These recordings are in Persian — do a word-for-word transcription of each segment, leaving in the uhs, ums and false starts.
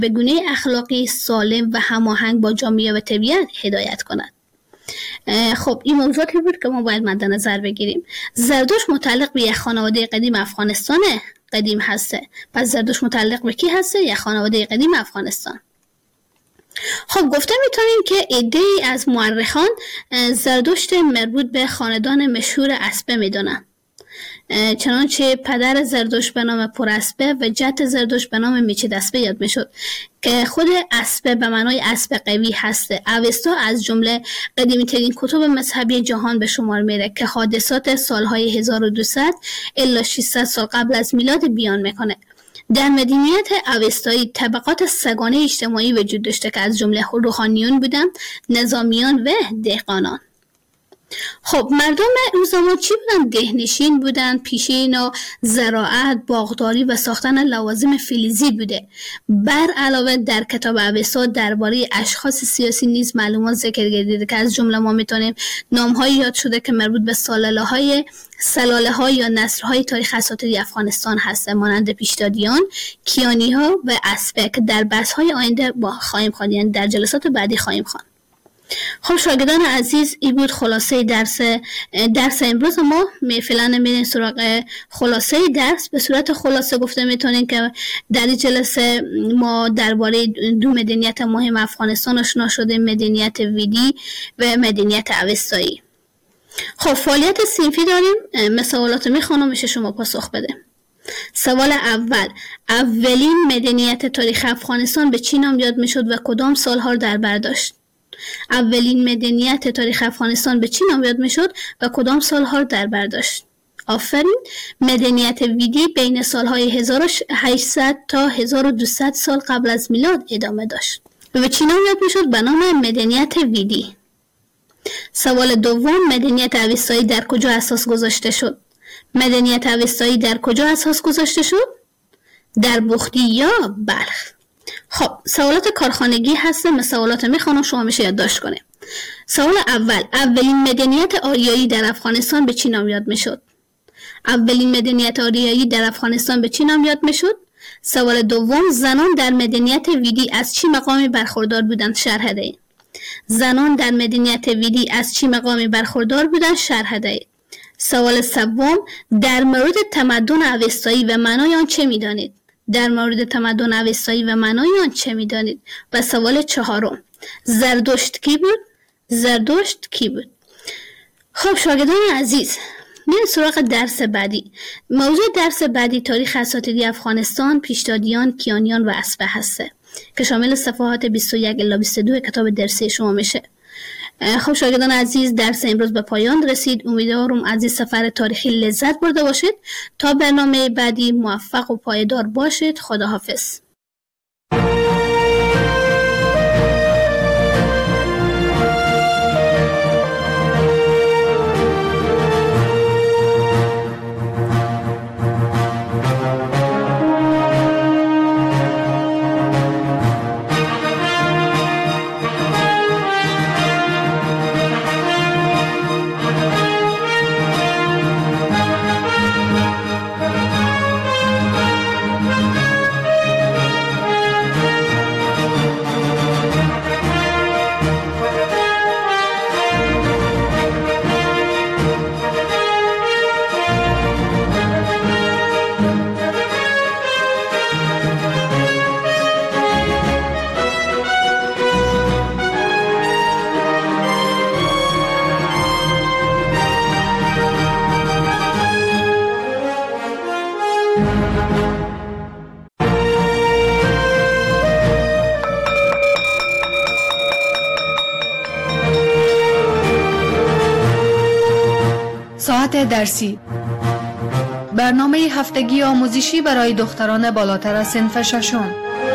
به گونه اخلاقی سالم و هماهنگ با جامعه و طبیعت هدایت کند. خب این موضوعی بود که ما باید مد نظر بگیریم. زردشت متعلق به یک خانواده قدیم افغانستان قدیم هسته. پس زردشت متعلق به کی هسته؟ یک خانواده قدیم افغانستان. خب گفته میتونیم که عده‌ای از مورخان زردشت مربوط به خاندان مشهور اسپه میدونن، چنانچه پدر زردشت به نام پراسپه و جد زردشت به نام میچداسپه یاد میشد که خود اسپه به معنای اسب قوی هسته. اوستا از جمله قدیمی ترین کتب مذهبی جهان به شمار میره که حادثات سالهای هزار و دویست الی ششصد سال قبل از میلاد بیان میکنه. در مدنیت اوستایی طبقات سگانه اجتماعی وجود داشته که از جمله روحانیون بودن، نظامیان و دهقانان. خب مردم اون زمان چی بودن؟ دهنشین بودن، پیشین و زراعت، باغداری و ساختن لوازم فلزی بوده. بر علاوه در کتاب اوستا درباره اشخاص سیاسی نیز معلومات ذکر گردیده که از جمله ما میتونیم نام‌هایی یاد شده که مربوط به سلاله‌های سلاله یا نسل‌های تاریخ اساطیری افغانستان هستند، مانند پیشدادیان، کیانی‌ها و اسپه که در بحث‌های آینده با خواهیم خواند، یعنی در جلسات بعدی خواهیم خواند. خب شاگردان عزیز، این بود خلاصه درس درس امروز ما. می فعلا میریم سراغ خلاصه درس. به صورت خلاصه گفته میتونیم که در این جلسه ما درباره دو مدنیت مهم افغانستان آشنا شدیم، مدنیت ویدی و مدنیت اوستایی. خب فعالیت صنفی داریم. مسئولات میخوانم میشه شما پاسخ بده. سوال اول: اولین مدنیت تاریخ افغانستان به چی نام یاد میشد و کدام سالها در بر داشت؟ اولین مدنیت تاریخ افغانستان به چی نام یاد میشد و کدام سالها در بر داشت؟ آفرین. مدنیت ویدی بین سالهای هزار و هشتصد تا هزار و دویست سال قبل از میلاد ادامه داشت و به چی نام یاد میشد؟ به نام مدنیت ویدی. سوال دوم: مدنیت اوستایی در کجا اساس گذاشته شد؟ مدنیت اوستایی در کجا اساس گذاشته شد؟ در بختی یا بلخ؟ خب سوالات کارخانگی هست. مسئولات میخوانم شما میشه یادداشت کنه. سوال اول: اولین مدنیت آریایی در افغانستان به چی نام یاد میشد؟ اولین مدنیت آریایی در افغانستان به چی نام یاد میشد؟ سوال دوم: زنان در مدنیت ویدی از چی مقامی برخوردار بودند؟ شرح دهید. زنان در مدنیت ویدی از چی مقامی برخوردار بودند؟ شرح دهید. سوال سوم: در مورد تمدن اوستایی و معنای آن چه میدانید؟ در مورد تمدن اوستایی و معنای آن چه میدانید؟ و سوال چهارم: زردشت کی بود؟ زردشت کی بود؟ خب شاگردان عزیز، میریم سراغ درس بعدی. موضوع درس بعدی تاریخ اساطیری افغانستان، پیشدادیان، کیانیان و اسپه هسته که شامل صفحات بیست و یک الی بیست و دو کتاب درسی شما میشه. خب شاگردان عزیز، درس امروز به پایان رسید. امیدوارم از این سفر تاریخی لذت برده باشید. تا برنامه بعدی موفق و پایدار باشید. خداحافظ. ساعت درسی، برنامه هفتگی آموزشی برای دختران بالاتر از صنف ششم.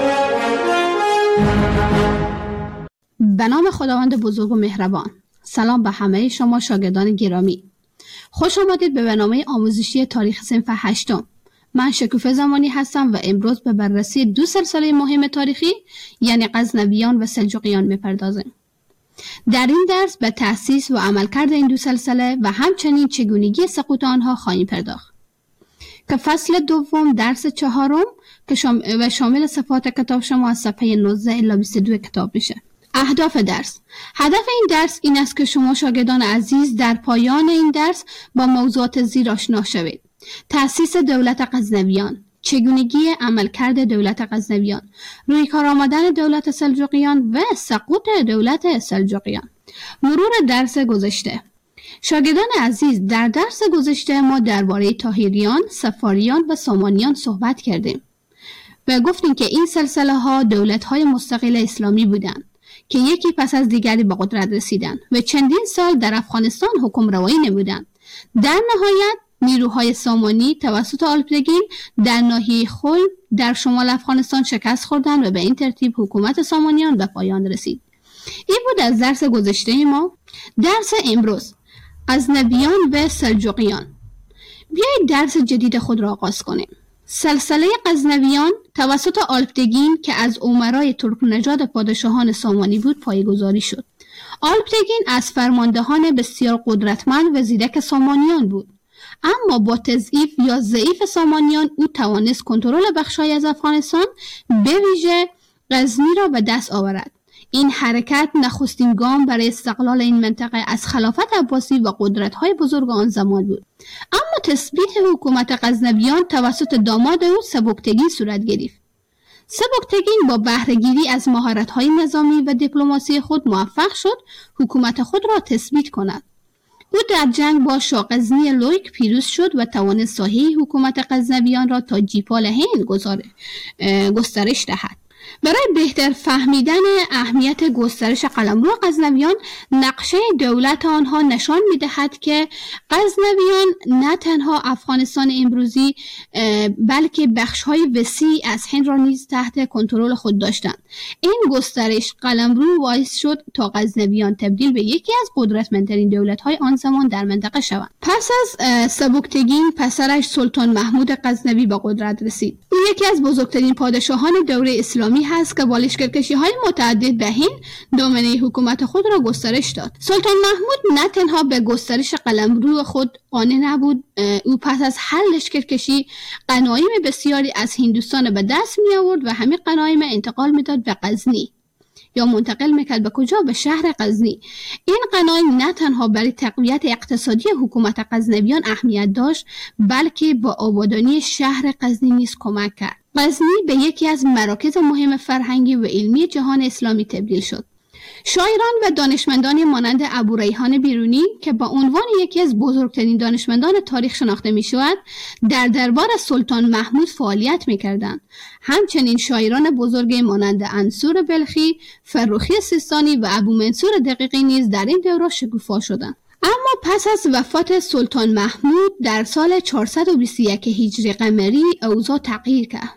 به نام خداوند بزرگ و مهربان. سلام به همه شما شاگردان گرامی. خوش آمدید به برنامه آموزشی تاریخ صنف هشتم. من شکوفه زمانی هستم و امروز به بررسی دو سلسله مهم تاریخی یعنی غزنویان و سلجوقیان میپردازیم. در این درس به تأسیس و عملکرد این دو سلسله و همچنین چگونگی سقوط آنها خواهیم پرداخت. که فصل دوم درس چهارم که شام... و شامل صفحات کتاب شما از صفحه نوزده الی بیست و دو کتاب میشه. اهداف درس. هدف این درس این است که شما شاگردان عزیز در پایان این درس با موضوعات زیر آشنا شوید. تأسیس دولت غزنویان، چگونگی عملکرد دولت غزنویان، روی کار آمدن دولت سلجوقیان و سقوط دولت سلجوقیان. مرور درس گذشته. شاگردان عزیز، در درس گذشته ما درباره طاهریان، صفاریان و سامانیان صحبت کردیم و گفتیم که این سلسله ها دولت های مستقل اسلامی بودند که یکی پس از دیگری به قدرت رسیدند و چندین سال در افغانستان حکم روایی نمودند. در نهایت نیروهای سامانی توسط آلپدگین در ناحیه خل در شمال افغانستان شکست خوردند و به این ترتیب حکومت سامانیان به پایان رسید. این بود از درس گذشته ما. درس امروز، غزنویان و سلجوقیان. بیایید درس جدید خود را آغاز کنیم. سلسله غزنویان توسط آلپدگین که از امرای ترک نژاد پادشاهان سامانی بود پایه‌گذاری شد. آلپدگین از فرماندهان بسیار قدرتمند و زیرک سامانیان بود، اما با تضعیف یا ضعیف سامانیان او توانست کنترل بخش‌هایی از افغانستان به ویژه غزنی را به دست آورد. این حرکت نخستین گام برای استقلال این منطقه از خلافت عباسی و قدرت‌های بزرگ آن زمان بود. اما تثبیت حکومت غزنویان توسط داماد او سبکتگین صورت گرفت. سبکتگین با بهره‌گیری از مهارت‌های نظامی و دیپلماسی خود موفق شد حکومت خود را تثبیت کند. او در جنگ با شاغزنی لویک پیروز شد و توانست ساحه حکومت غزنویان را تا جیپال هند گسترش دهد. برای بهتر فهمیدن اهمیت گسترش قلمرو غزنویان، نقشه دولت آنها نشان می‌دهد که غزنویان نه تنها افغانستان امروزی بلکه بخش‌های وسیع از هند را نیز تحت کنترل خود داشتند. این گسترش قلمرو باعث شد تا غزنویان تبدیل به یکی از قدرتمندترین دولت‌های آن زمان در منطقه شوند. پس از سبکتگین، پسرش سلطان محمود غزنوی به قدرت رسید. او یکی از بزرگترین پادشاهان دوره اسلامی هست که با لشکرکشی‌های متعدد به هند دامنه حکومت خود را گسترش داد. سلطان محمود نه تنها به گسترش قلمرو خود قانع نبود، او پس از هر لشکرکشی غنایم بسیاری از هندوستان به دست می آورد و همین غنایم انتقال میداد به غزنی یا منتقل میکرد به کجا؟ به شهر غزنی. این غنایم نه تنها برای تقویت اقتصادی حکومت غزنویان اهمیت داشت، بلکه با آبادانی شهر غزنی نیز کمک کرد. غزنی به یکی از مراکز مهم فرهنگی و علمی جهان اسلامی تبدیل شد. شاعران و دانشمندانی مانند ابو ریحان بیرونی که با عنوان یکی از بزرگترین دانشمندان تاریخ شناخته می شود، در دربار سلطان محمود فعالیت می کردند. همچنین شاعران بزرگ مانند انصور بلخی، فرخی سیستانی و ابو منصور دقیقی نیز در این دوره شکوفا شدند. اما پس از وفات سلطان محمود در سال چهارصد و بیست و یک هجری قمری اوضاع تغییر کرد.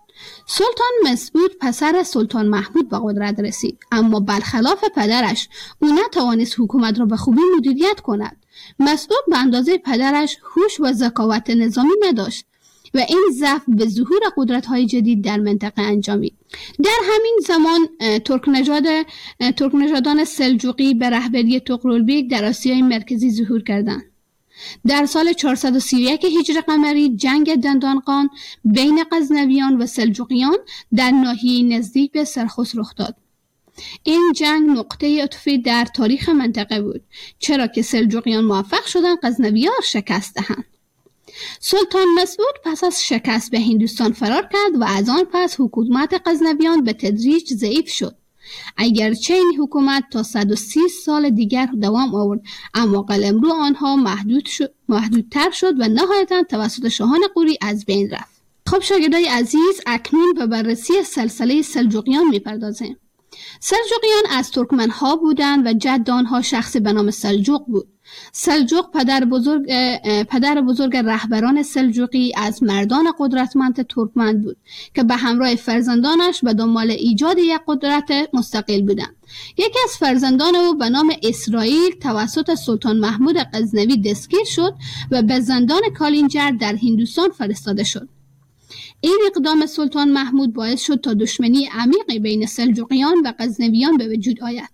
سلطان مسعود پسر سلطان محمود به قدرت رسید، اما برخلاف پدرش او نتوانست حکومت را به خوبی مدیریت کند. مسعود به اندازه پدرش هوش و ذکاوت نظامی نداشت و این ضعف به ظهور قدرت‌های جدید در منطقه انجامید. در همین زمان ترک نژاد ترک نژادان سلجوقی به رهبری طغرلبیک در آسیای مرکزی ظهور کردند. در سال چهارصد و سی و یک هجری قمری جنگ دندانقان بین غزنویان و سلجوقیان در ناحیه نزدیک به سرخس رخ داد. این جنگ نقطه عطفی در تاریخ منطقه بود، چرا که سلجوقیان موفق شدند غزنویان شکست دهند. سلطان مسعود پس از شکست به هندوستان فرار کرد و از آن پس حکومت غزنویان به تدریج ضعیف شد. اگرچه این حکومت تا صد و سی سال دیگر دوام آورد، اما قلمرو آنها محدود شد، محدودتر شد و نهایتاً توسط شاهان غوری از بین رفت. خب شاگردای عزیز، اکنون به بررسی سلسله سلجوقیان میپردازیم. سلجوقیان از ترکمنها بودند و جد آنها شخصی به نام سلجوق بود. سلجوق پدر بزرگ پدر بزرگ رهبران سلجوقی از مردان قدرتمند ترکمن بود که به همراه فرزندانش به دنبال ایجاد یک قدرت مستقل بودند. یکی از فرزندان او به نام اسرائیل توسط سلطان محمود غزنوی دستگیر شد و به زندان کالینجر در هندوستان فرستاده شد. این اقدام سلطان محمود باعث شد تا دشمنی عمیقی بین سلجوقیان و غزنویان به وجود آید.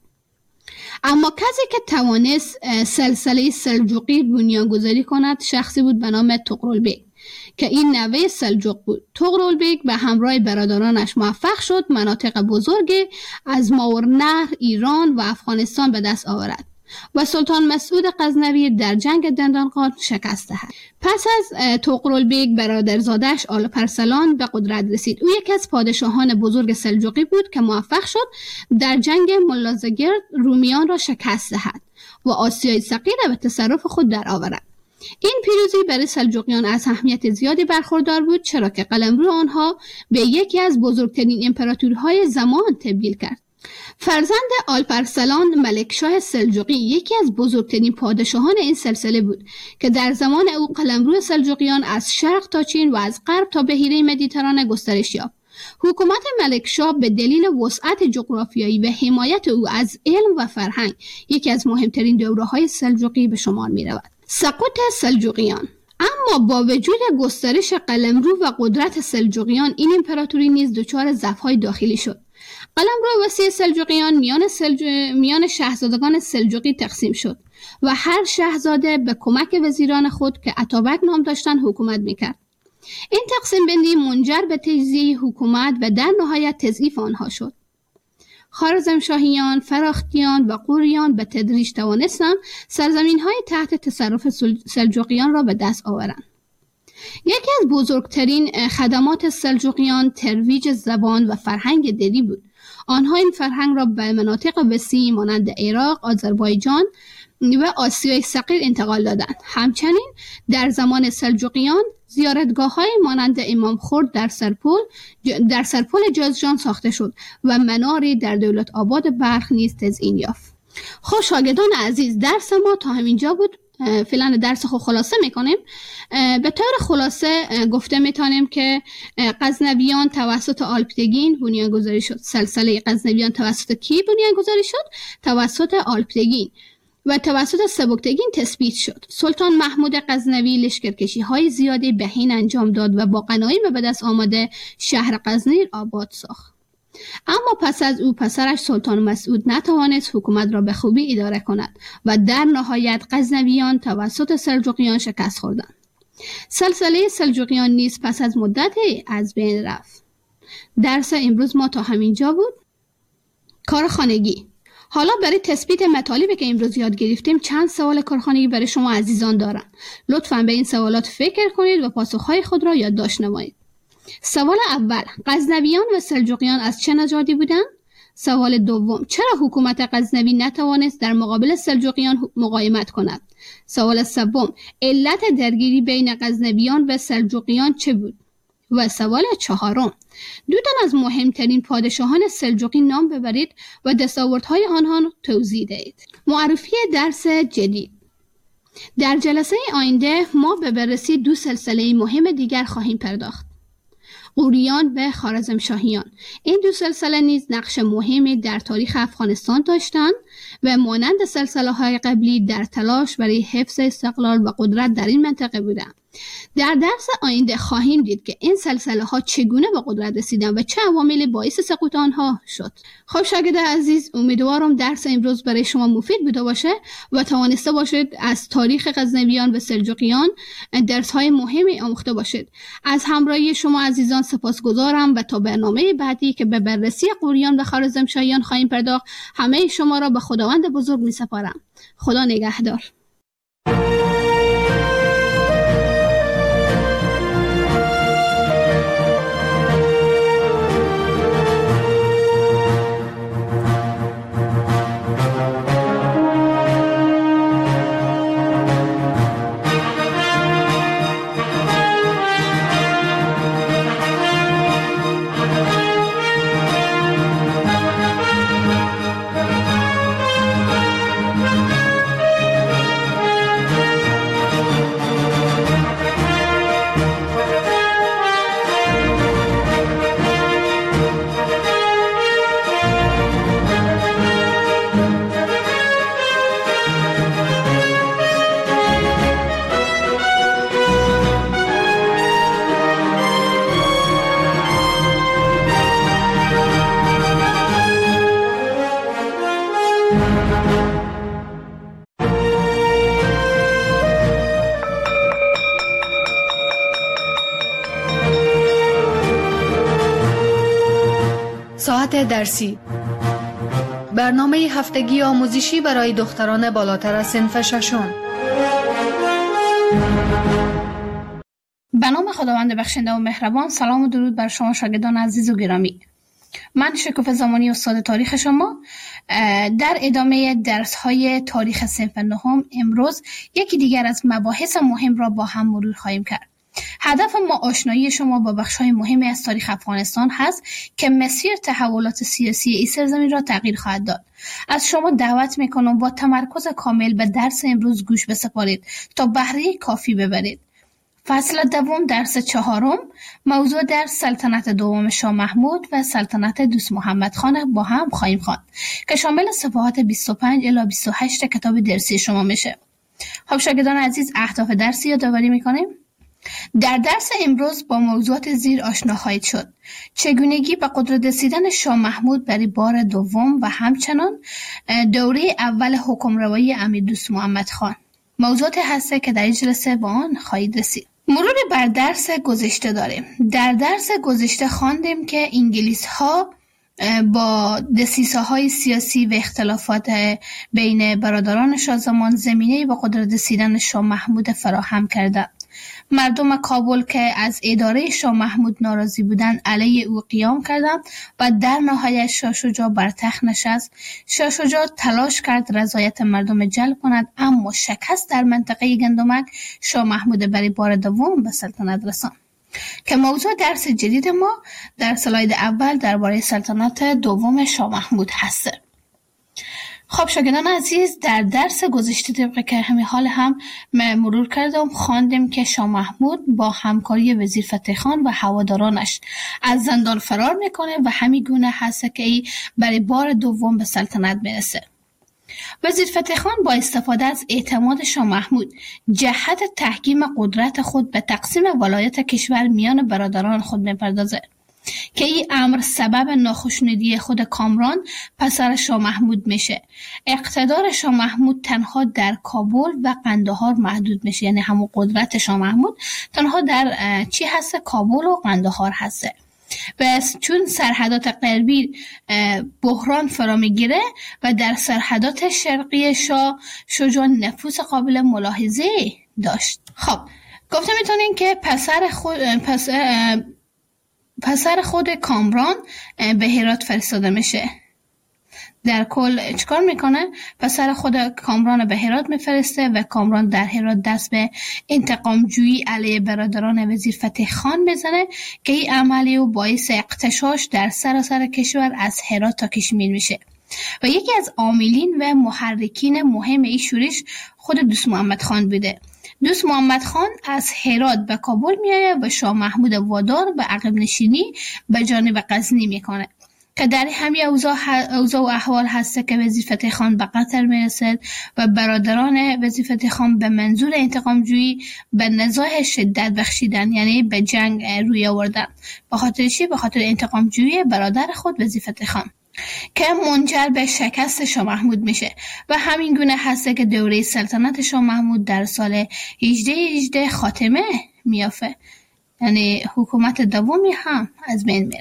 اما کسی که توانست سلسله سلجوقی بنیانگذاری کند شخصی بود به نام طغرلبیک که این نوه سلجوق بود. طغرل به همراه برادرانش موفق شد مناطق بزرگی از ماورالنهر، ایران و افغانستان به دست آورد و سلطان مسعود غزنوی در جنگ دندانقان شکست دهد. پس از طغرل برادرزادش آلپرسلان به قدرت رسید. او یکی از پادشاهان بزرگ سلجوقی بود که موفق شد در جنگ ملازگرد رومیان را شکست دهد و آسیای صغیر را به تصرف خود درآورد. این پیروزی برای سلجوقیان از اهمیت زیادی برخوردار بود، چرا که قلمرو آنها به یکی از بزرگترین امپراتوری‌های زمان تبدیل کرد. فرزند آلپرسلان ملکشاه سلجوقی یکی از بزرگترین پادشاهان این سلسله بود که در زمان او قلمرو سلجوقیان از شرق تا چین و از غرب تا بحیره مدیترانه گسترش یافت. حکومت ملکشاه به دلیل وسعت جغرافیایی و حمایت او از علم و فرهنگ یکی از مهمترین دوره‌های سلجوقی به شمار می‌رود. سقوط سلجوقیان. اما با وجود گسترش قلمرو و قدرت سلجوقیان، این امپراتوری نیز دچار ضعف‌های داخلی شد. قلمرو وسیع سلجوقیان میان, سلج... میان شاهزادگان سلجوقی تقسیم شد و هر شاهزاده به کمک وزیران خود که اتابک نام داشتند حکومت میکرد. این تقسیم بندی منجر به تجزیه حکومت و در نهایت تضعیف آنها شد. خوارزمشاهیان، فراختیان و غوریان به تدریج توانستند سرزمین‌های تحت تصرف سلجوقیان را به دست آورند. یکی از بزرگترین خدمات سلجوقیان ترویج زبان و فرهنگ دری بود. آنها این فرهنگ را به مناطق وسیعی مانند عراق، آذربایجان و آسیای صغیر انتقال دادند. همچنین در زمان سلجوقیان زیارتگاه‌های مانند امام خورد در سرپل در سرپل جازجان ساخته شد و مناری در دولت آباد بلخ نیز تزیین یافت. خب شاگردان عزیز، درس ما تا همینجا بود. فعلا درس خود خلاصه میکنیم. به طور خلاصه گفته میتونیم که غزنویان توسط آلپتگین بنیانگذاری شد. سلسله غزنویان توسط کی بنیانگذاری شد؟ توسط آلپتگین و توسط سبکتگین تثبیت شد. سلطان محمود غزنوی لشکرکشی های زیادی به هند انجام داد و با غنایم به دست آمده شهر غزنی آباد ساخت. اما پس از او پسرش سلطان مسعود نتوانست حکومت را به خوبی اداره کند و در نهایت غزنویان توسط سلجوقیان شکست خوردند. سلسله سلجوقیان نیز پس از مدتی از بین رفت. درس امروز ما تا همینجا بود. کارخانگی. حالا برای تثبیت مطالبی که امروز یاد گرفتیم چند سوال کارخانگی برای شما عزیزان دارم. لطفاً به این سوالات فکر کنید و پاسخهای خود را یادداشت نمایید. سوال اول، غزنویان و سلجوقیان از چه نژادی بودند؟ سوال دوم، چرا حکومت غزنوی نتوانست در مقابل سلجوقیان مقاومت کند؟ سوال سوم، علت درگیری بین غزنویان و سلجوقیان چه بود؟ و سوال چهارم، دو تن از مهمترین پادشاهان سلجوقی نام ببرید و دستاوردهای آنها توضیح دهید. معرفی درس جدید. در جلسه آینده ما به بررسی دو سلسله مهم دیگر خواهیم پرداخت: غوریان و خوارزمشاهیان. این دو سلسله نیز نقش مهمی در تاریخ افغانستان داشتند و مانند سلسله‌های قبلی در تلاش برای حفظ استقلال و قدرت در این منطقه بودند. در درس آینده خواهیم دید که این سلسله‌ها چگونه به قدرت رسیدند و چه عواملی باعث سقوط آنها شد. خب شاگردان عزیز، امیدوارم درس امروز برای شما مفید بوده باشه و توانسته باشید از تاریخ غزنویان و سلجوقیان درس‌های مهمی آموخته باشید. از همراهی شما عزیزان سپاسگزارم و تا برنامه بعدی که به بررسی غوریان و خوارزمشاهیان خواهیم پرداخت، همه شما را به خداوند بزرگ می‌سپارم. خدا نگهدار. ساعت درسی برنامه هفتگی آموزشی برای دختران بالاتر از صنف ششم. به نام خداوند بخشنده و مهربان. سلام و درود بر شما شاگردان عزیز و گرامی. من شکوفه زمانی استاد تاریخ شما در ادامه درس های تاریخ صنف نهم امروز یکی دیگر از مباحث مهم را با هم مرور خواهیم کرد. هدف ما آشنایی شما با بخش‌های مهمی از تاریخ افغانستان هست که مسیر تحولات سیاسی این سرزمین را تغییر خواهد داد. از شما دعوت میکنم با تمرکز کامل به درس امروز گوش بسپارید تا بهره کافی ببرید. فصل دوم درس چهارم، موضوع درس سلطنت دوم شاه محمود و سلطنت دوست محمد خان با هم خواهیم خواند که شامل صفحات بیست و پنج الی بیست و هشت کتاب درسی شما میشه. خب شاگردان عزیز، اهداف درسی یادآوری میکنیم. در درس امروز با موضوعات زیر آشنا خواهید شد: چگونگی به قدرت رسیدن شاه محمود برای بار دوم و همچنان دوره اول حکمروایی امیر دوست محمد خان. موضوعات هسته که در این جلسه با آن خواهید رسید. مرور بر درس گذشته داریم. در درس گذشته خواندیم که انگلیس ها با دسیسه های سیاسی و اختلافات بین برادران شاه زمان زمینه به قدرت رسیدن شاه محمود فراهم کردند. مردم کابل که از اداره شاه محمود ناراضی بودند علیه او قیام کردند و در نهایت شاه شجاع بر تخت نشست. شاه شجاع تلاش کرد رضایت مردم جلب کند، اما شکست در منطقه گندمک شاه محمود برای بار دوم به سلطنت رساند که موضوع درس جدید ما در اسلاید اول درباره سلطنت دوم شاه محمود هست. خب شاگردان عزیز، در درس گذشته طبق که همین حال هم مرور کردم خواندیم که شاه محمود با همکاری وزیر فتح خان و هوادارانش از زندان فرار میکنه و همین گونه هست که ای برای بار دوم به سلطنت میرسه. وزیر فتح خان با استفاده از اعتماد شاه محمود جهت تحکیم قدرت خود به تقسیم ولایت کشور میان برادران خود میپردازه که این امر سبب ناخشنودی خود کامران پسر شاه محمود میشه. اقتدار شاه محمود تنها در کابل و قندهار محدود میشه، یعنی همون قدرت شاه محمود تنها در چی هست؟ کابل و قندهار هسته. بس چون سرحدات غربی بحران فرا میگیره و در سرحدات شرقی شاه شجاع نفوذ قابل ملاحظه داشت. خب گفته میتونین که پسر خود پس پسر خود کامران به هرات فرستاده میشه. در کل چیکار میکنه؟ پسر خود کامران به هرات میفرسته و کامران در هرات دست به انتقام جویی علیه برادران وزیر فتح خان بزنه که این عملی و باعث اغتشاش در سراسر کشور از هرات تا کشمیر میشه و یکی از عاملین و محرکین مهم این شورش خود دوست محمد خان بوده. دوست محمد خان از هرات به کابل میایه و شاه محمود وادار به عقب نشینی به جانب غزنی میکنه که در همین اوضاع اوضاع و احوال هست که وزیر فتح خان به قطر میرسد و برادران وزیر فتح خان به منظور انتقام جویی به نزاع شدت بخشیدن، یعنی به جنگ روی آوردن. به خاطر چی؟ به خاطر انتقام جویی برادر خود وزیر فتح خان که منجر به شکست شاه محمود میشه و همین گونه هسته که دوره سلطنت شاه محمود در سال هجده هجده خاتمه میافه، یعنی حکومت دومی هم از بین میره.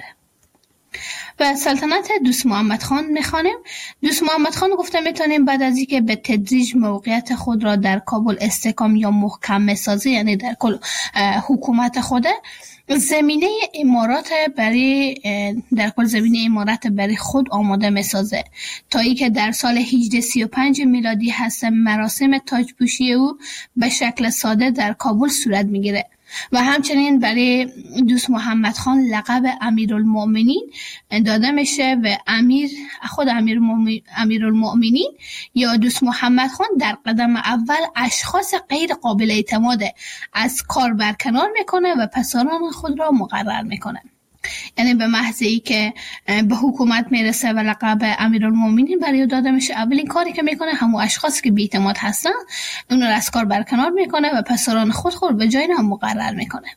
و سلطنت دوست محمد خان میخوانیم. دوست محمد خان گفته میتونیم بعد از اینکه به تدریج موقعیت خود را در کابل استحکام یا محکم میسازه، یعنی در کل حکومت خوده، زمینه امارات برای در کل زمینه امارات برای خود آماده میسازه تا ای که در سال هجده سی و پنج میلادی هست مراسم تاجپوشی او به شکل ساده در کابل صورت میگیره و همچنین برای دوست محمد خان لقب امیرالمؤمنین داده میشه و امیر خود امیر امیرالمؤمنین یا دوست محمد خان در قدم اول اشخاص غیر قابل اعتماد از کار برکنار میکنه و پسران خود را مقرر میکنه. یعنی به محض ای که به حکومت میرسه و لقب امیرالمؤمنین برای داده میشه، اولین کاری که میکنه همون اشخاصی که بی‌اعتماد هستن اون رو از کار برکنار میکنه و پسران خود خود به جای هم مقرر میکنه.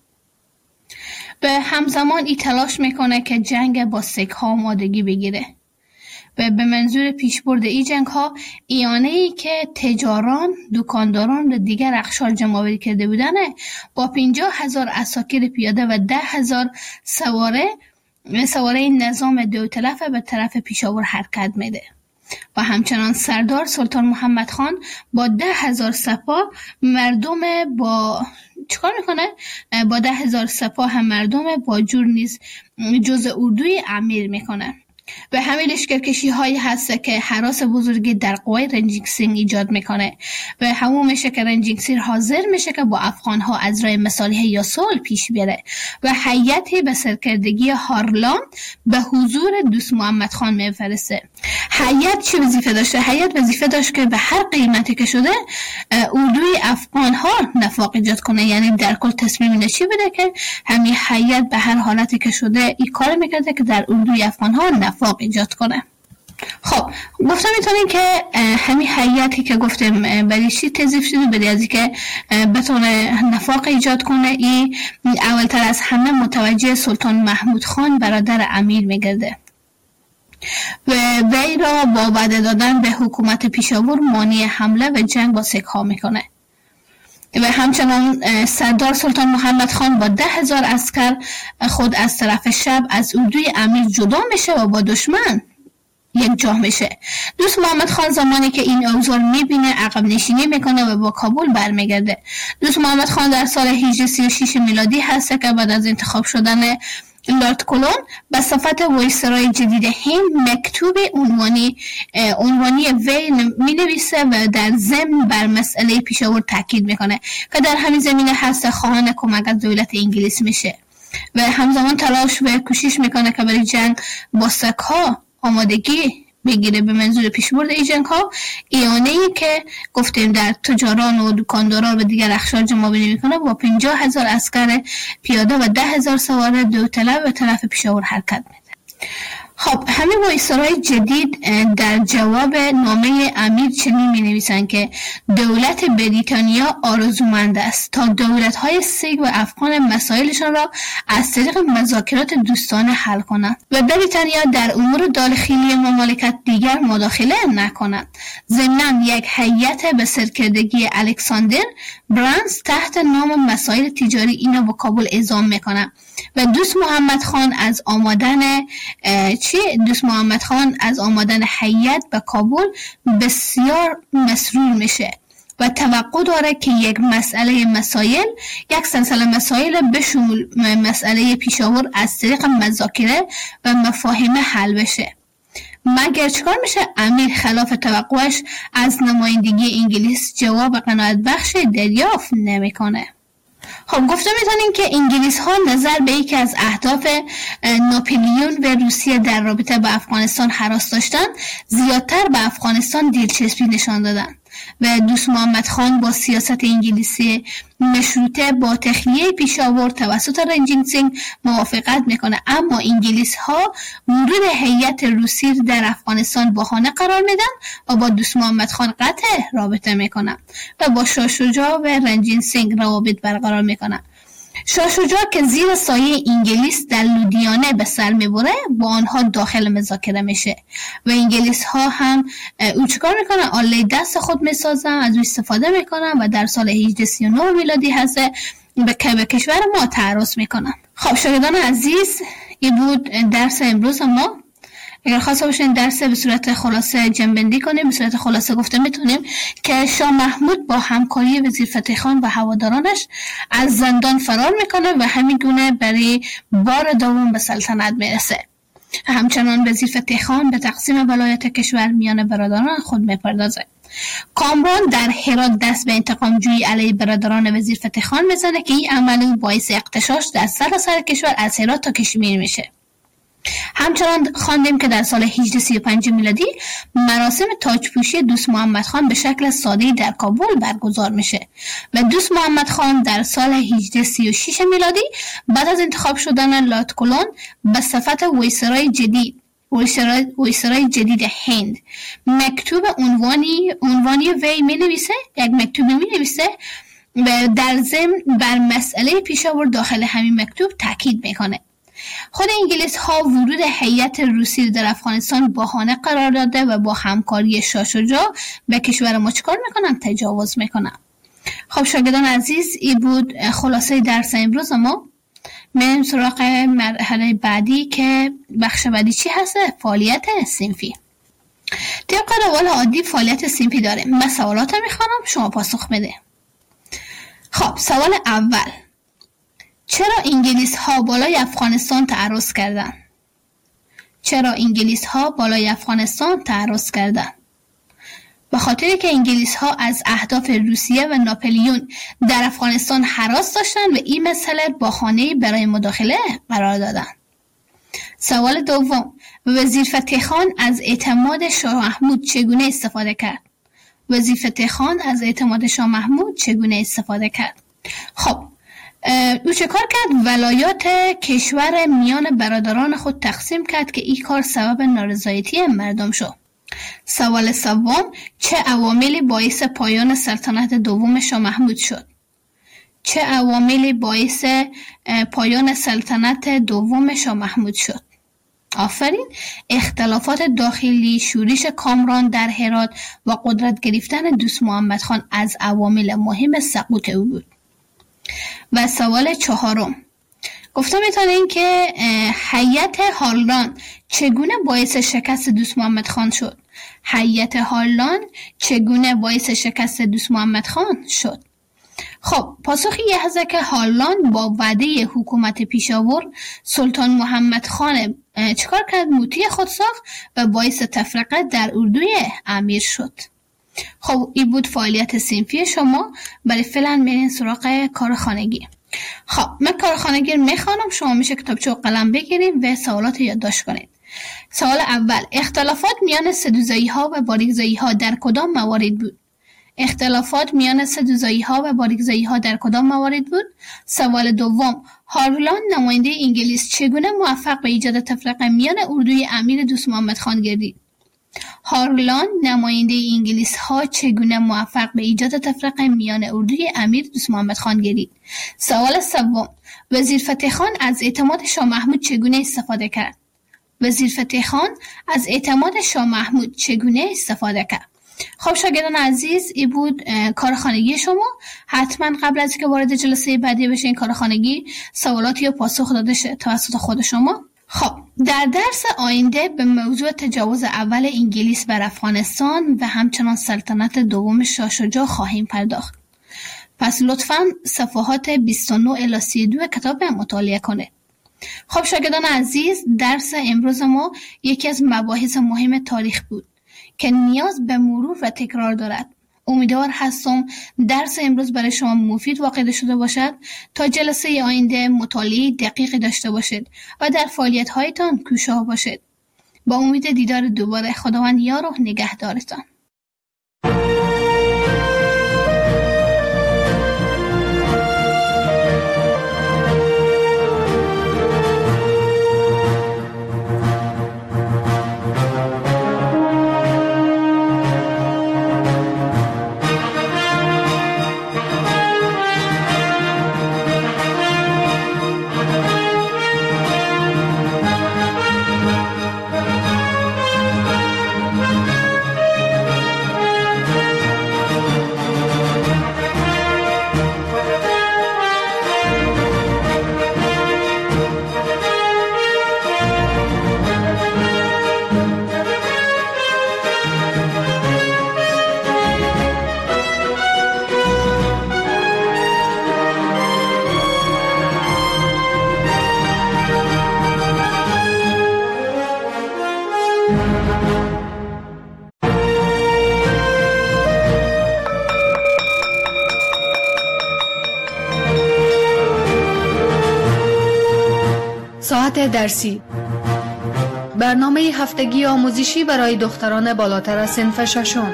به همزمان ای تلاش میکنه که جنگ با سکه ها آمادگی بگیره و به منظور پیشبرد این جنگ ها ایانه ای که تجاران، دکانداران و دیگر اقشار جمع‌آوری کرده بودن با پنجاه هزار عساکر پیاده و ده هزار سواره سواره نظام داوطلب به طرف پیشاور حرکت میده و همچنان سردار سلطان محمد خان با ده هزار سپاه مردم با چیکار میکنه؟ با ده هزار سپاه مردم با جور نیز جز اردوی امیر میکنه و همین لشکرکشی هایی هست که هراس بزرگی در قوای رنجینگ سینگ ایجاد میکنه و همون میشه که رنجینگ سینگ حاضر میشه که با افغان ها از راه مصالحه یا صلح پیش بره و هیئتی به سرکردگی هارلام به حضور دوست محمد خان میفرسته. هیئت چه وظیفه داشته؟ هیئت وظیفه داشت که به هر قیمتی که شده اردوی افغان ها نفاق ایجاد کنه، یعنی در کل تصمیم اینه چی بده که همین هیئت به هر حالتی که شده این کار میکرده که در اردوی افغان ها نفاق ایجاد کنه. خب گفتم میتونیم که همین هیئتی که گفتیم برای چی تضیف شده، برای از اینکه بتونه نفاق ایجاد کنه، این اولتر از همه متوجه سلطان محمود خان برادر امیر میگرده و وی را با وعده دادن به حکومت پیشاور مانع حمله و جنگ با سیک ها میکنه و همچنان سردار سلطان محمد خان با ده هزار عسکر خود از طرف شب از اردوی امیر جدا میشه و با دشمن یک جا میشه. دوست محمد خان زمانی که این اوضاع میبینه عقب نشینی میکنه و با کابل برمیگرده. دوست محمد خان در سال هجده سی و شش میلادی هست که بعد از انتخاب شدن لارد کلون به صفت وایسرای جدید هند مکتوب عنوانی عنوانی وی می نویسه و در ضمن بر مسئله پیشاور تاکید میکنه که در همین زمینه هست خواهان کمک از دولت انگلیس میشه و همزمان تلاش و کوشش میکنه که برای جنگ با سک‌ها آمادگی بگیره به منظور پیشبرد این جنگ ها. ایانه ای که گفتیم در تجاران و دکانداران و دیگر اخشار جمع بینی میکنه با پنجاه هزار عسکر پیاده و ده هزار سوار داوطلب به طرف پیشاور حرکت میده. خب همین وایسرای جدید در جواب نامه امیر چنین می نویسند که دولت بریتانیا آرزومند است تا دولت‌های سیک و افغان مسائلشان را از طریق مذاکرات دوستانه حل کنند و بریتانیا در امور داخلی مملکت دیگر مداخله نکند. ضمناً یک هیئت به سرکردگی الکساندر برانز تحت نام مسائل تجاری اینا با کابل اعزام میکنه و دوست محمد خان از آمدن چی دوست محمد خان از آمدن هیئت به کابل بسیار مسرور میشه و توقع داره که یک مسئله مسائل یک سلسله مسائل به شمول مسئله پیشاور از طریق مذاکره و مفاهمه حل بشه. مگر چکار میشه؟ امیر خلاف توقعش از نمایندگی انگلیس جواب قناعت بخش دریافت نمیکنه. خب گفته میتونیم که انگلیس ها نظر به یکی از اهداف ناپلیون و روسیه در رابطه با افغانستان هراس داشتن زیادتر به افغانستان دلچسبی نشان دادن و دوست محمد خان با سیاست انگلیسی مشروطه با تخلیه پیشاور توسط رنجینگ سینگ موافقت میکنه، اما انگلیس ها ورود هیئت روسی در افغانستان بهانه قرار میدن و با دوست محمد خان قطع رابطه میکنن و با شاه شجاع و رنجینگ سینگ روابط برقرار میکنن. شاه شجاع که زیر سایه انگلیس در لودیانه به سر میبره با آنها داخل مذاکره میشه و انگلیس ها هم او چکار میکنن؟ آله دست خود میسازن، از او استفاده میکنن و در سال هجده سی و نه میلادی هست به کشور ما تعرض میکنن. خب شاگردان عزیز، این بود درس امروز ما. اگر خواسته باشین درس به صورت خلاصه جنبندی کنیم، به صورت خلاصه گفته میتونیم که شاه محمود با همکاری وزیر فتح خان و هوادارانش از زندان فرار میکنه و همین گونه برای بار دوم به سلطنت میرسه. همچنان وزیر فتح خان به تقسیم ولایت کشور میان برادران خود میپردازه. کامران در هرات دست به انتقام جویی علیه برادران وزیر فتح خان میزنه که این عمل باعث اغتشاش در سراسر کشور از هرات تا کشمیر میشه. همچنان خواندیم که در سال هجده سی و پنج میلادی مراسم تاجپوشی دوست محمد خان به شکل ساده‌ای در کابل برگزار میشه و دوست محمد خان در سال هجده سی و شش میلادی بعد از انتخاب شدن لارد کلون به صفت وایسرای جدید وایسرای, وایسرای جدید هند مکتوب عنوانی عنوانی وی می نویسه یک مکتوب می نویسه و در ضمن بر مسئله پیشاور داخل همین مکتوب تاکید میکنه. خود انگلیس ها ورود هیئت روسی در افغانستان بهانه قرار داده و با همکاری شاه شجاع به کشور ما چیکار میکنن؟ تجاوز میکنن. خب شاگردان عزیز، این بود خلاصه درس امروز ما. میریم سراغ مرحله بعدی که بخش بعدی چی هست؟ فعالیت صنفی. طبق روال عادی فعالیت صنفی داره. من سوالات میخوانم، شما پاسخ بده. خب سوال اول: چرا انگلیس ها بالای افغانستان تعرض کردند؟ چرا انگلیس ها بالای افغانستان تعرض کردند؟ به خاطر که انگلیس ها از اهداف روسیه و ناپلیون در افغانستان هراس داشتند و این مسئله بهانه‌ای برای مداخله قرار دادند. سوال دوم: وزیر فتح خان از اعتماد شاه محمود چگونه استفاده کرد؟ وزیر فتح خان از اعتماد شاه محمود چگونه استفاده کرد؟ خب او چه کار کرد؟ ولایات کشور میان برادران خود تقسیم کرد که این کار سبب نارضایتی مردم شد. سوال سوم: چه عواملی باعث پایان سلطنت دوم شاه محمود شد؟ چه عواملی باعث پایان سلطنت دوم شاه محمود شد؟ آفرین. اختلافات داخلی، شورش کامران در هرات و قدرت گرفتن دوست محمد خان از عوامل مهم سقوط او بود. و سوال چهارم: گفتم میتونین که هیئت هارلان چگونه باعث شکست دوست محمد خان شد؟ هیئت هارلان چگونه باعث شکست دوست محمد خان شد؟ خب پاسخی یه هست که هارلان با وعده حکومت پیشاور سلطان محمد خان چکار کرد؟ موتی خود ساخت و باعث تفرقه در اردوی امیر شد. خب این بود فعالیت صنفی شما. برای فعلا میرین سراغ کار خانگی. خب من کار خانگی رو میخوانم، شما میشه کتابچه و قلم بگیرید و سوالات یادداشت کنید. سوال اول: اختلافات میان سدوزایی ها و باریکزایی ها در کدام موارد بود؟ اختلافات میان سدوزایی ها و باریکزایی ها در کدام موارد بود؟ سوال دوم: هارلان نماینده انگلیس چگونه موفق به ایجاد تفرقه میان اردوی امیر دوست محمد خان گردید؟ هارلان نماینده انگلیس ها چگونه موفق به ایجاد تفرقه میان اردوی امیر دوست محمد خان گردید؟ سوال سوم: وزیر فتح خان از اعتماد شاه محمود چگونه استفاده کرد؟ وزیر فتح خان از اعتماد شاه محمود چگونه استفاده کرد؟ خب شاگردان عزیز این بود کار خانگی شما. حتما قبل از اینکه وارد جلسه بعدی بشین کار خانگی سوالاتی رو پاسخ داده شه توسط خود شما. خب در درس آینده به موضوع تجاوز اول انگلیس بر افغانستان و همچنان سلطنت دوم شاه شجاع خواهیم پرداخت. پس لطفاً صفحات بیست و نه الی سی و دو کتاب مطالعه کنید. خب شاگردان عزیز، درس امروز ما یکی از مباحث مهم تاریخ بود که نیاز به مرور و تکرار دارد. امیدوار هستم درس امروز برای شما مفید واقع شده باشد تا جلسه آینده مطالعه دقیقی داشته باشید و در فعالیت هایتان کوشاه باشید. با امید دیدار دوباره، خداوند یار و نگهدارتان. ساعت درسی، برنامه هفتگی آموزشی برای دختران بالاتر از صنف ششم.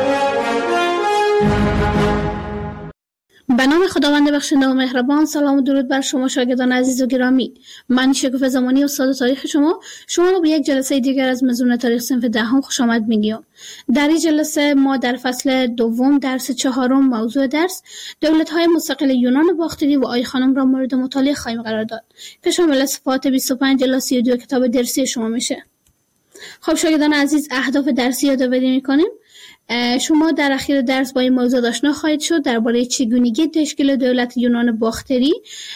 به نام خداوند بخشنده و مهربان. سلام و درود بر شما شاگردان عزیز و گرامی. من شکوفه زمانی استاد تاریخ شما شما رو به یک جلسه دیگر از مضمون تاریخ صنف دهم خوش آمد میگیم. در این جلسه ما در فصل دوم درس چهارم موضوع درس دولت‌های مستقل یونان باختری و آی خانم را مورد مطالعه خواهیم قرار داد که شامل صفحات بیست و پنج الی سی و دو کتاب درسی شما میشه. خب شاگردان عزیز، اهداف درسی یادآوری می‌کنیم. شما در اخیر درس با این موضوع آشنا خواهید شد درباره چگونگی تشکیل دولت یونان باختری،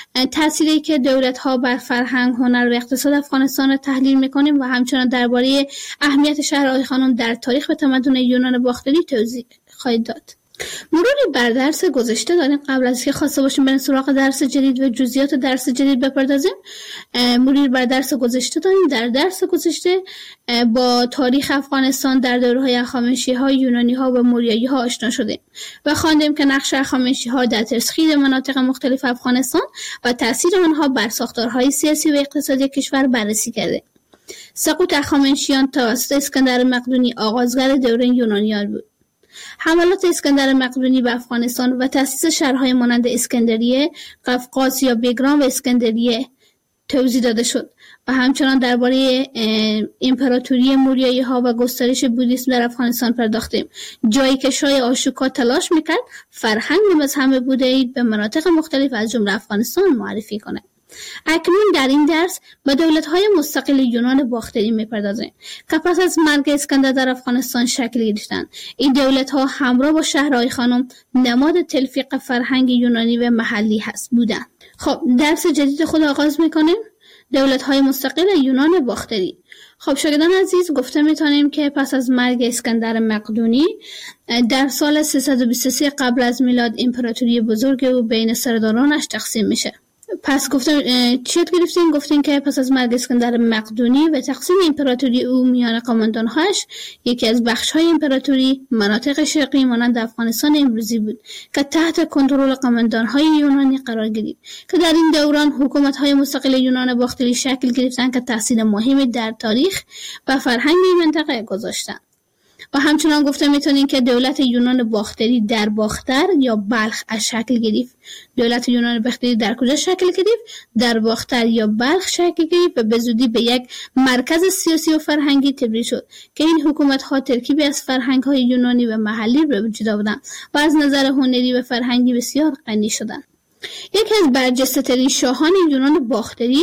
تأثیری که دولت‌ها بر فرهنگ، هنر و اقتصاد افغانستان را تحلیل می‌کنیم و همچنین درباره اهمیت شهرهای خانم در تاریخ و تمدن یونان باختری توضیح خواهید داد. مروری بر درس گذشته داریم. قبل از که خواسته باشیم بریم سراغ درس جدید و جزئیات درس جدید بپردازیم، مرور بر درس گذشته داریم. در درس گذشته با تاریخ افغانستان در دوره‌های هخامنشی‌ها، یونانی‌ها و موریایی‌ها آشنا شدیم و خواندیم که نقش هخامنشی‌ها در تسخیر مناطق مختلف افغانستان و تأثیر آنها بر ساختارهای سیاسی و اقتصادی کشور بررسی کردیم. سقوط هخامنشیان توسط اسکندر مقدونی آغازگر دوره یونانیان بود. حملات اسکندر مقدونی به افغانستان و تأسیس شهرهای مانند اسکندریه، قفقاز یا بگرام و اسکندریه توضیح داده شد و همچنان درباره امپراتوری موریایی ها و گسترش بودیسم در افغانستان پرداختیم، جایی که شاه آشوکا تلاش میکرد فرهنگ مذهب بودایی به مناطق مختلف از جمله افغانستان معرفی کنه. اکنون در این درس به دولت‌های مستقل یونان باختری می‌پردازیم که پس از مرگ اسکندر در افغانستان شکل گرفتند. این دولت‌ها همراه با شهرهای خانم نماد تلفیق فرهنگ یونانی و محلی هست بودند. خب درس جدید خود آغاز می‌کنیم. دولت‌های مستقل یونان باختری. خب شاگردان عزیز، گفته می‌تونیم که پس از مرگ اسکندر مقدونی در سال سیصد و بیست و سه قبل از میلاد امپراتوری بزرگ او بین سردارانش تقسیم میشه. پس گفتم چی یاد گرفتیم؟ گفتیم که پس از مرگ اسکندر مقدونی و تقسیم امپراتوری او میان قماندان‌هاش، یکی از بخش‌های امپراتوری مناطق شرقی مانند افغانستان امروزی بود که تحت کنترل قماندان‌های یونانی قرار گرفت که در این دوران حکومت‌های مستقل یونان باختری شکل گرفتند که تأثیر مهمی در تاریخ و فرهنگ این منطقه گذاشتند. و همچنان گفته میتونیم که دولت یونان باختری در باختر یا بلخ از شکل گرفت. دولت یونان باختری در کجا شکل گرفت؟ در باختر یا بلخ شکل گرفت و به زودی به یک مرکز سیاسی و فرهنگی تبدیل شد که این حکومت ها ترکیبی از فرهنگ های یونانی و محلی به وجود آوردند و از نظر هنری و فرهنگی بسیار غنی شدند. یکی از برجسته ترین شاهان یونان باختری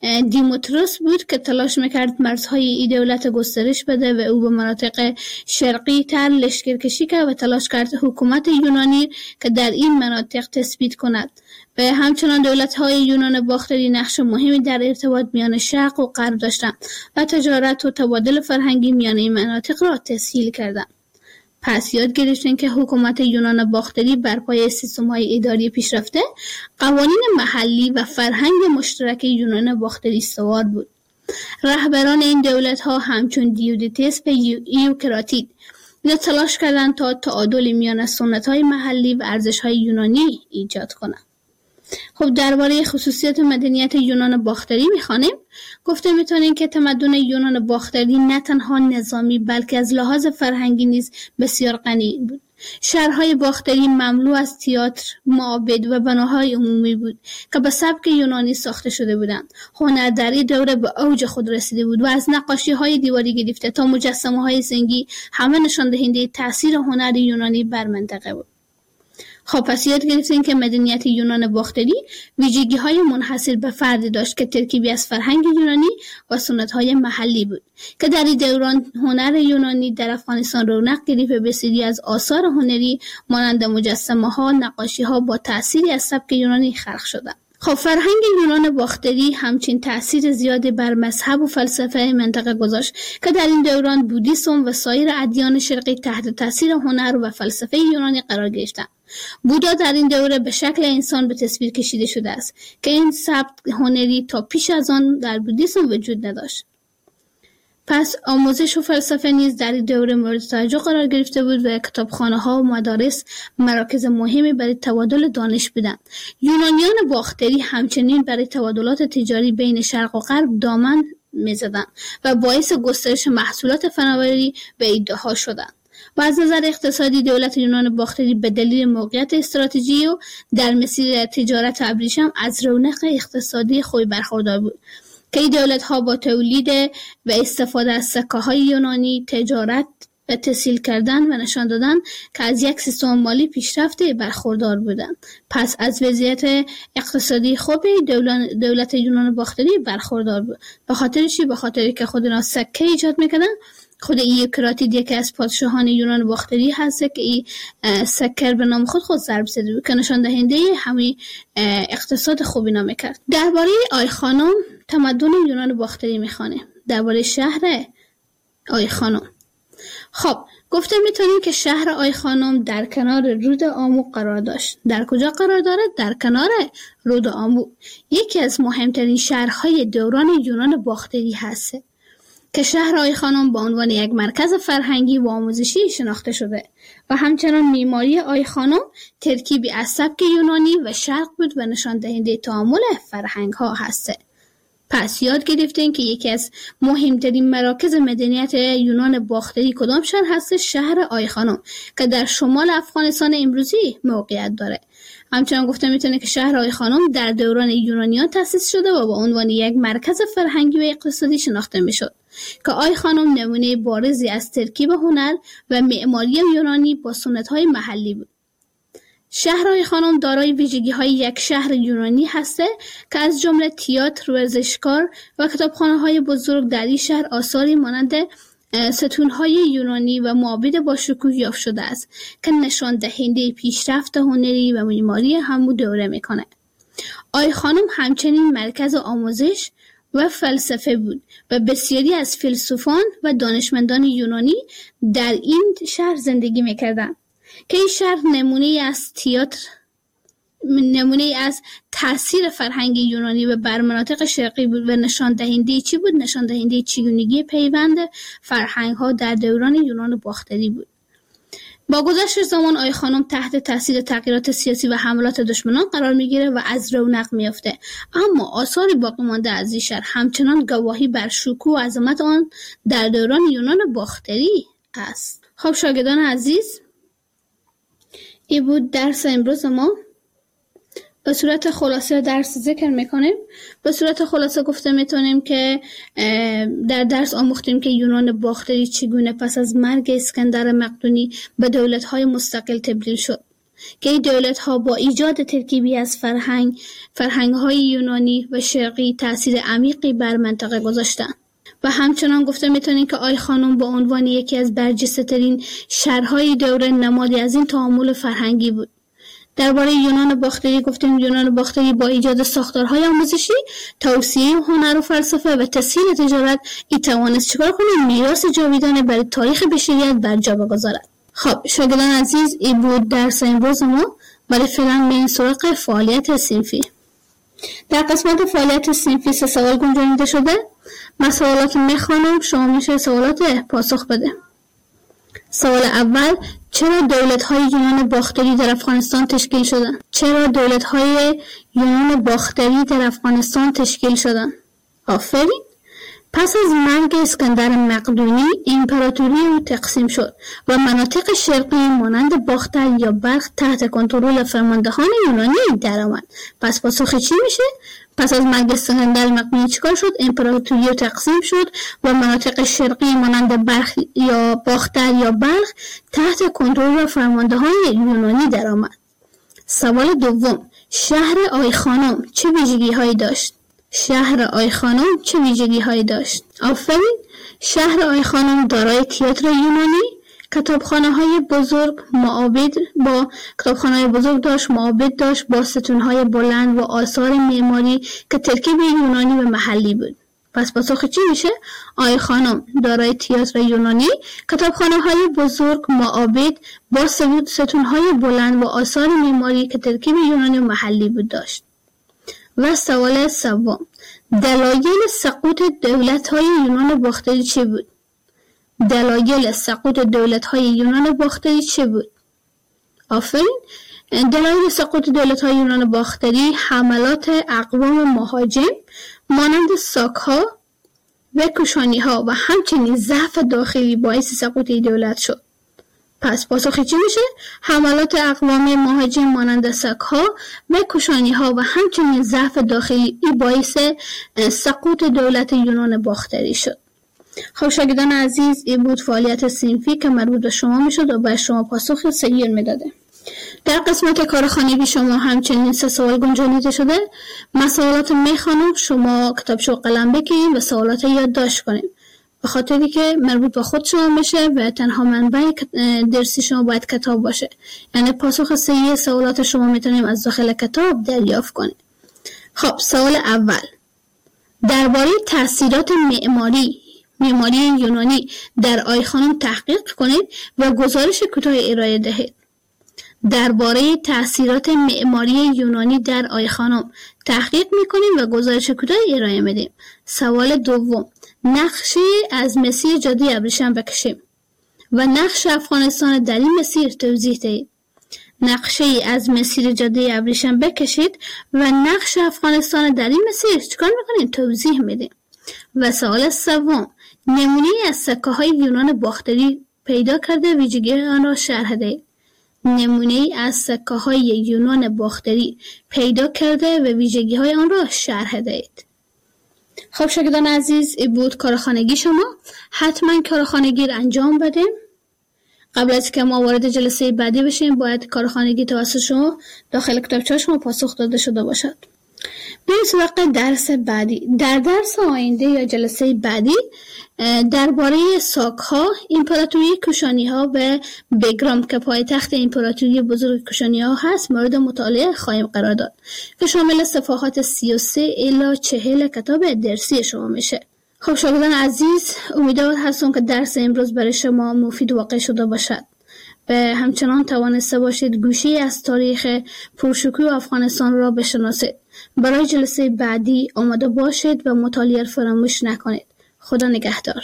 دیموتروس بود که تلاش میکرد مرزهای این دولت گسترش بده و او به مناطق شرقی تر لشکرکشی کرد و تلاش کرد حکومت یونانی که در این مناطق تثبیت کند و همچنان دولت‌های یونان باختری نقش مهمی در ارتباط میان شرق و غرب داشتند و تجارت و تبادل فرهنگی میان این مناطق را تسهیل کردند. پس یاد گرفتیم که حکومت یونان باختری بر پایه سیستم‌های اداری پیشرفته، قوانین محلی و فرهنگ مشترک یونان باختری استوار بود. رهبران این دولت‌ها همچون دیودیتس و ایوکراتید تلاش کردند تا تعادل میان سنت‌های محلی و ارزش‌های یونانی ایجاد کنند. خب درباره خصوصیات مدنیت یونان باختری می‌خوانیم. گفته می‌تونیم که تمدن یونان باختری نه تنها نظامی بلکه از لحاظ فرهنگی نیز بسیار غنی بود. شهرهای باختری مملو از تئاتر، معابد و بناهای عمومی بود که به سبک یونانی ساخته شده بودند. هنر در این دوره به اوج خود رسیده بود و از نقاشی‌های دیواری گرفته تا مجسمه‌های سنگی همه نشان دهنده تأثیر هنر یونانی بر منطقه بود. خب پس یاد گرفتیم که مدنیت یونان باختری ویژگی‌های منحصر به فرد داشت که ترکیبی از فرهنگ یونانی و سنت‌های محلی بود که در این دوران هنر یونانی در افغانستان رونق گرفت و بسیاری از آثار هنری مانند مجسمه‌ها، نقاشی‌ها با تأثیری از سبک یونانی خلق شدند. خب فرهنگ یونان باختری همچنین تأثیر زیادی بر مذهب و فلسفه منطقه گذاشت که در این دوران بودیسم و سایر ادیان شرقی تحت تأثیر هنر و فلسفه یونانی قرار گرفتند. بودا در این دوره به شکل انسان به تصویر کشیده شده است که این سبک هنری تا پیش از آن در بودیسم وجود نداشت. پس آموزش و فلسفه نیز در این دوره مورد توجه قرار گرفته بود و کتابخانه‌ها و مدارس مراکز مهمی برای تبادل دانش بودند. یونانیان باختری همچنین برای تبادلات تجاری بین شرق و غرب دامن می‌زدند و باعث گسترش محصولات فناوری و ایده‌ها شدند. و از نظر اقتصادی دولت یونان باختری به دلیل موقعیت استراتژیکی و در مسیر تجارت ابریشم از رونق اقتصادی خوبی برخوردار بود که این دولت‌ها با تولید و استفاده از سکه‌های یونانی، تجارت تسهیل کردن و نشان دادن که از یک سیستم مالی پیشرفته برخوردار بودند. پس از وضعیت اقتصادی خوب دولت, دولت یونان باختری برخوردار بود. به خاطر چی؟ به خاطر که خود اینا سکه ایجاد میکردن. خود ایوکراتید یکی از پادشاهان یونان باختری هست که این سکر به نام خود خود ضرب زده بود که نشان دهنده همین اقتصاد خوب اینا میکرد. درباره آی خانم تمدن یونان باختری میخوانه. درباره شهر آی خانم. خب گفته میتونیم که شهر آی خانم در کنار رود آمو قرار داشت. در کجا قرار داره؟ در کنار رود آمو. یکی از مهمترین شهرهای دوران یونان باختری هست که شهر آی خانم به عنوان یک مرکز فرهنگی و آموزشی شناخته شده و همچنان معماری آی خانم ترکیبی از سبک یونانی و شرق بود و نشان دهنده تعامل فرهنگ ها هست. پس یاد گرفتین که یکی از مهمترین مراکز مدنیت یونان باختری کدام شهر هست؟ شهر آی خانم که در شمال افغانستان امروزی موقعیت داره. همچنان گفته میتونه که شهر آی خانم در دوران یونانیان تأسیس شده و به عنوان یک مرکز فرهنگی و اقتصادی شناخته میشد که آی خانم نمونه بارزی از ترکیب هنر و معماری یونانی با سنت‌های محلی بود. شهر آی خانم دارای ویژگی‌های یک شهر یونانی هسته که از جمله تئاتر، ورزشکار و کتابخانه‌های بزرگ در این شهر آثاری مانند ستون‌های یونانی و معابد با شکوه یافت شده است که نشان دهنده پیشرفت هنری و معماری همو دوره میکنه. آی خانم همچنین مرکز آموزش و فلسفه بود و بسیاری از فیلسوفان و دانشمندان یونانی در این شهر زندگی میکردند که این شهر نمونه از تئاتر نمونه از تأثیر فرهنگ یونانی و بر مناطق شرقی بود و نشان دهنده چی بود؟ نشان دهنده چگونگی پیوند فرهنگ ها در دوران یونان باختری بود. با گذشت زمان آی خانم تحت تاثیر تغییرات سیاسی و حملات دشمنان قرار میگیره و از رونق میافته، اما آثار باقی مانده از این شهر همچنان گواهی بر شکوه و عظمت آن در دوران یونان باختری است. خب شاگردان عزیز، این بود درس امروز ما. به صورت خلاصه درس ذکر میکنیم. به صورت خلاصه گفته میتونیم که در درس آموختیم که یونان باختری چگونه پس از مرگ اسکندر مقدونی به دولت‌های مستقل تبدیل شد که این دولت‌ها با ایجاد ترکیبی از فرهنگ فرهنگ‌های یونانی و شرقی تأثیر عمیقی بر منطقه گذاشتند. و همچنان گفته میتونیم که آی خانم به عنوان یکی از برجسته‌ترین شهرهای دوره نمادی از این تعامل فرهنگی بود. درباره یونان باختری گفتیم یونان باختری با ایجاد ساختارهای آموزشی، توسعه هنر و فلسفه و تسهیل تجارت ای توانست چیکار کنه؟ میراث جاویدانه برای تاریخ بشریت بر جا بگذارد. خب شاگردان عزیز، این بود درس امروز ما. برای فعلا بریم سراغ فعالیت صنفی. در قسمت فعالیت صنفی سه سوال گنجانیده شده. من سوالات میخوانم، شما میشه سوالات پاسخ بده. سوال اول: چرا دولت‌های یونان باختری در افغانستان تشکیل شدند؟ چرا دولت‌های یونان باختری در افغانستان تشکیل شدند؟ آفرین. پس از مرگ اسکندر مقدونی امپراتوری او تقسیم شد و مناطق شرقی مانند باختر یا بلخ تحت کنترل فرماندهان یونانی درآمد. پس پاسخ چی میشه؟ پس از مرگ اسکندر مقدونی چیکار شد؟ امپراتوری او تقسیم شد و مناطق شرقی مانند بلخ یا باختر یا بلخ تحت کنترل فرماندهان یونانی درآمد. سوال دوم: شهر آی خانم چه ویژگی‌هایی داشت؟ شهر آی خانم چه ویژگی هایی داشت؟ آفرین. شهر آی خانم دارای تئاتر یونانی، کتابخانه های بزرگ، معابد با کتابخانه های بزرگ داشت، معابد داشت با ستون های بلند و آثار معماری که ترکیب یونانی و محلی بود. پس پاسخ چی میشه؟ آی خانم دارای تئاتر یونانی، کتابخانه های بزرگ، معابد با ستون های بلند و آثار معماری که ترکیب یونانی و محلی بود داشت. و سوال سوم: دلایل سقوط دولت‌های یونان باختری چه بود؟ دلایل سقوط دولت‌های یونان باختری چه بود؟ آفرین. دلایل سقوط دولت‌های یونان باختری حملات اقوام مهاجم مانند ساک‌ها و کوشانی‌ها و همچنین ضعف داخلی باعث سقوط دولت شد. پس پاسخی چی میشه؟ حملات اقوام مهاجم مانند ساک‌ها و کوشانی‌ها و همچنین ضعف داخلی ای باعث سقوط دولت یونان باختری شد. خب شاگردان عزیز، این بود فعالیت صنفی که مربوط به شما میشد و به شما پاسخ صحیح میداده. در قسمت کارخانگی شما همچنین سه سوال گنجانیده شده. من سوالات میخوانم، شما کتابچه و قلم بگیرید و سوالات یادداشت کنید، به خاطری که مربوط به خود شما میشه و تنها منبع درسی شما باید کتاب باشه. یعنی پاسخ صحیح سوالات شما میتونیم از داخل کتاب دریافت کنیم. خب سوال اول، درباره تاثیرات معماری معماری یونانی در آی خانم تحقیق کنید و گزارش کوتاه ارائه دهید. درباره تاثیرات معماری یونانی در آی خانم تحقیق میکنیم و گزارش کوتاه ارائه میدیم. سوال دوم، نقشه از مسیر جاده ابریشم بکشیم و نقش افغانستان در این مسیر توضیح دهید. نقشه از مسیر جاده ابریشم بکشید و نقش افغانستان در این مسیر چیکار میکنیم؟ توضیح میدیم. و سوال سوم، نمونه از سکه های یونان باختری پیدا کرده ویژگی آن را شرح دهید. نمونه از سکه های یونان باختری پیدا کرده و ویژگی های آن را شرح دهید. خب شاگردان عزیز، این بود کارخانگی شما. حتما کارخانگی را انجام بدیم. قبل از که ما وارد جلسه بعدی بشیم باید کارخانگی توسط شما داخل کتابچه شما پاسخ داده شده باشد. بریم سراغ درس بعدی. در درس آینده یا جلسه بعدی درباره ساک‌ها، امپراتوری کوشانی‌ها و بگرام که پایتخت امپراتوری بزرگ کوشانی‌ها هست مورد مطالعه خواهیم قرار داد که شامل صفحات سی و سه الی چهل کتاب درسی شما میشه. خب شاگردان عزیز، امیدوار هستم که درس امروز برای شما مفید واقع شده باشد و همچنان توانسته باشید گوشه از تاریخ پرشکوه افغانستان را بشناسید. برای جلسه بعدی آماده باشید و مطالعه فراموش نکنید. خدا نگهدار.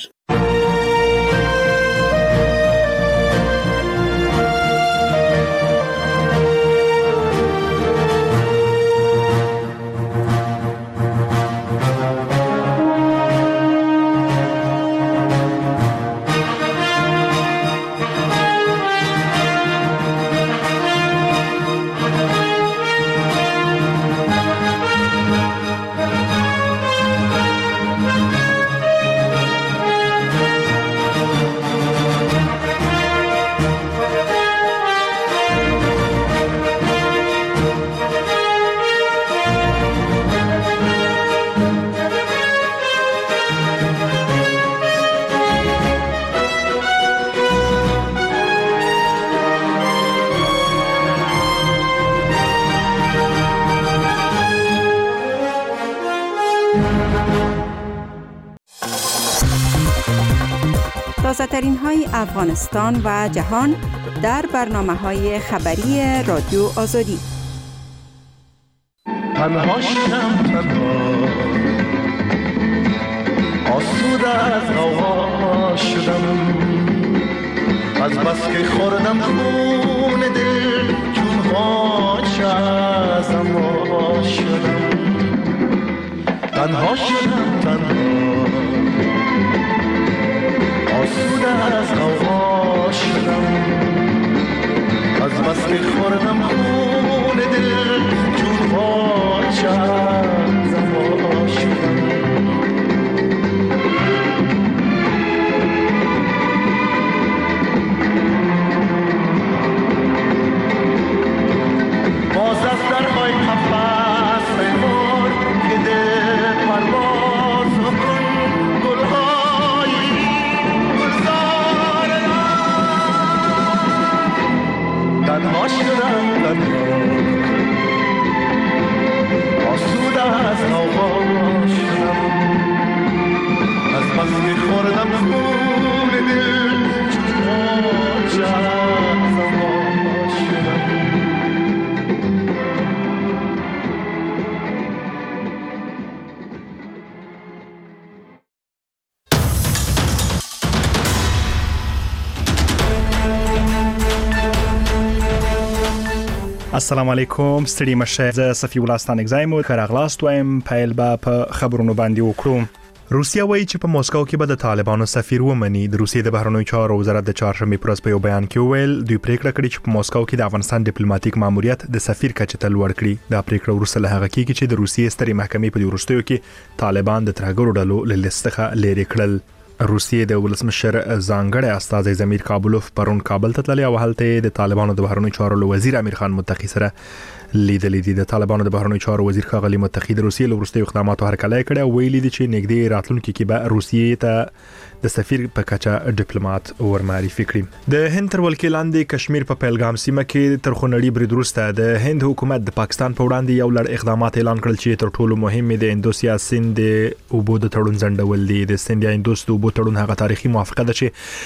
تازه‌ترین های افغانستان و جهان در برنامه‌های خبری رادیو آزادی. تنها شدم، تنها آسوده از غوغا شدم، از بس که خوردم خون دل چون غاچ ازم وا شدم. تنها شدم، تنها آسوده از غوغا شدم، از بس که خوردم خون دل چون غاچ ازم وا شدم. باز از درهای قفس پیمار که ده پرواز کن گلهای گلزار تنها شدم، تنها آسوده از غوغا شدم، از بس که خوردم خون دل چون غاچ ازم وا شدم. السلام علیکم، ستړي مشه. زه صفي الله ستانک زایم که راغلاست وایم پیل به په خبرونو باندې وکړو. روسیه وایي چې په موسکو کې به د طالبانو سفیر ومني. د روسیې د بهرنیو چارو وزارت د چهارشنبې په ورځ په یو بیان کې وویل دوی پریکړه کړې چې په موسکو کې د افغانستان ډیپلوماټیک ماموریت د سفیر کچې ته لوړ کړي. دا پریکړه وروسته له هغه کېږي چې د روسیې سترې محکمې په دې وروستیو کې طالبان د ترهګرو ډلو له لیست څخه لرې کړل. روسیې د ولسمشر ځانګړی استازی زمیر کابلوف پرون کابل ته تللی او هلته د طالبانو د بهرنیو چارو وزیر امیر خان متقی سره لیدلې دي. د طالبانو د بهرنیو چارو وزیر ښاغلي متقی د روسیې له وروستیو اقداماتو هرکلی کړی او ویلي دي چې نږدې راتلونکي کې به روسیې ته د سفیر په کچه ډیپلوماټ ورمعرفي کړي. د هند تر ولکې لاندې کشمیر په پیلګام سیمه کې تر خونړي برید وروسته د هند حکومت د پاکستان په وړاندې یو لړ اقدامات اعلان کړل چې تر ټولو مهم د اندوسیا سیند د اوبو د تړون ځنډول دي. د سیند یا اندوس د اوبو تړون هغه تاریخي موافقه ده چې